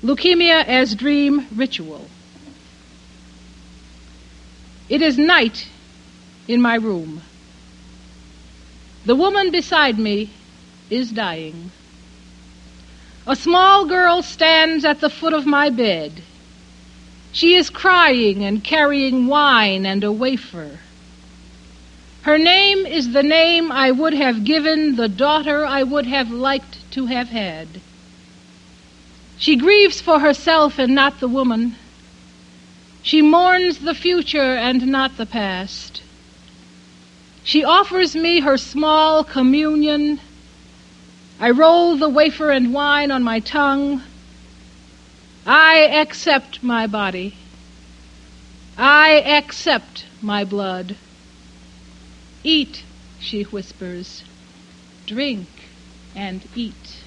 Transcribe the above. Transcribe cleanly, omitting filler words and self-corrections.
Leukemia as Dream Ritual. It is night in my room. The woman beside me is dying. A small girl stands at the foot of my bed. She is crying and carrying wine and a wafer. Her name is the name I would have given the daughter I would have liked to have had. She grieves for herself and not the woman. She mourns the future and not the past. She offers me her small communion. I roll the wafer and wine on my tongue. I accept my body. I accept my blood. Eat, she whispers. Drink and eat.